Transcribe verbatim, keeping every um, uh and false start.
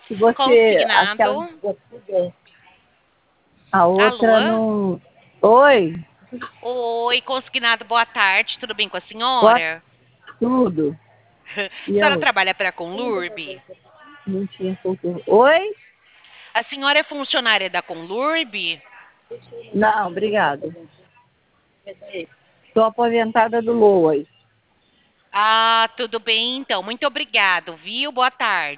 Se você, aquela Consignado. a outra Alô? não. Oi, Oi, consignado, boa tarde. Tudo bem com a boa senhora? tudo. A E a senhora outra? trabalha para a Conlurb? Não tinha cultura. Oi? A senhora é funcionária da Conlurb? Não, obrigada. Estou aposentada do Loas. Ah, tudo bem então. Muito obrigado, viu? Boa tarde.